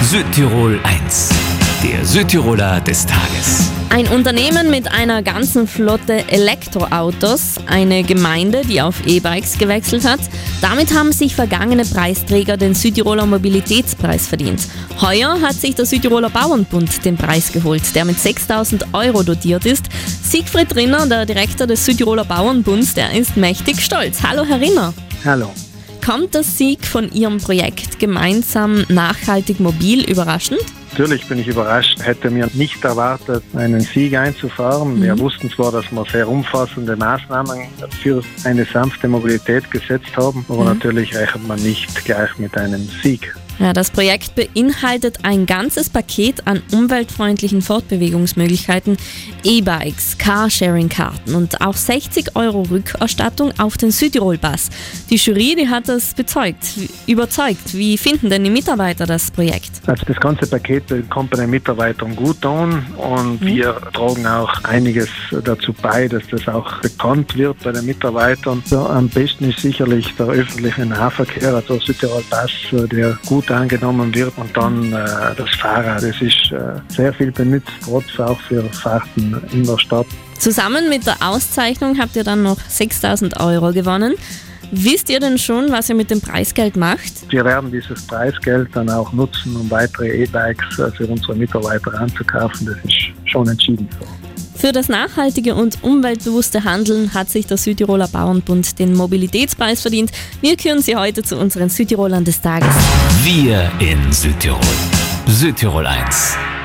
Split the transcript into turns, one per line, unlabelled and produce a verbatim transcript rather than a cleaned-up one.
Südtirol eins, der Südtiroler des Tages.
Ein Unternehmen mit einer ganzen Flotte Elektroautos, eine Gemeinde, die auf E-Bikes gewechselt hat. Damit haben sich vergangene Preisträger den Südtiroler Mobilitätspreis verdient. Heuer hat sich der Südtiroler Bauernbund den Preis geholt, der mit sechstausend Euro dotiert ist. Siegfried Rinner, der Direktor des Südtiroler Bauernbunds, der ist mächtig stolz. Hallo Herr Rinner.
Hallo.
Kommt der Sieg von Ihrem Projekt Gemeinsam nachhaltig mobil überraschend?
Natürlich bin ich überrascht. Hätte mir nicht erwartet, einen Sieg einzufahren. Mhm. Wir wussten zwar, dass wir sehr umfassende Maßnahmen für eine sanfte Mobilität gesetzt haben, aber mhm. natürlich rechnet man nicht gleich mit einem Sieg.
Ja, das Projekt beinhaltet ein ganzes Paket an umweltfreundlichen Fortbewegungsmöglichkeiten, E-Bikes, Carsharing-Karten und auch sechzig Euro Rückerstattung auf den Südtirol-Bus. Die Jury, die hat das bezeugt, überzeugt. Wie finden denn die Mitarbeiter das Projekt?
Also das ganze Paket kommt bei den Mitarbeitern gut an und mhm. wir tragen auch einiges dazu bei, dass das auch bekannt wird bei den Mitarbeitern. So, am besten ist sicherlich der öffentliche Nahverkehr, also der Südtirol-Bus, der gut angenommen wird, und dann äh, das Fahrrad. Das ist äh, sehr viel benutzt, trotz auch für Fahrten in der Stadt.
Zusammen mit der Auszeichnung habt ihr dann noch sechstausend Euro gewonnen. Wisst ihr denn schon, was ihr mit dem Preisgeld macht?
Wir werden dieses Preisgeld dann auch nutzen, um weitere E-Bikes äh, für unsere Mitarbeiter anzukaufen. Das ist schon entschieden.
Für das nachhaltige und umweltbewusste Handeln hat sich der Südtiroler Bauernbund den Mobilitätspreis verdient. Wir küren Sie heute zu unseren Südtirolern des Tages.
Wir in Südtirol. Südtirol eins.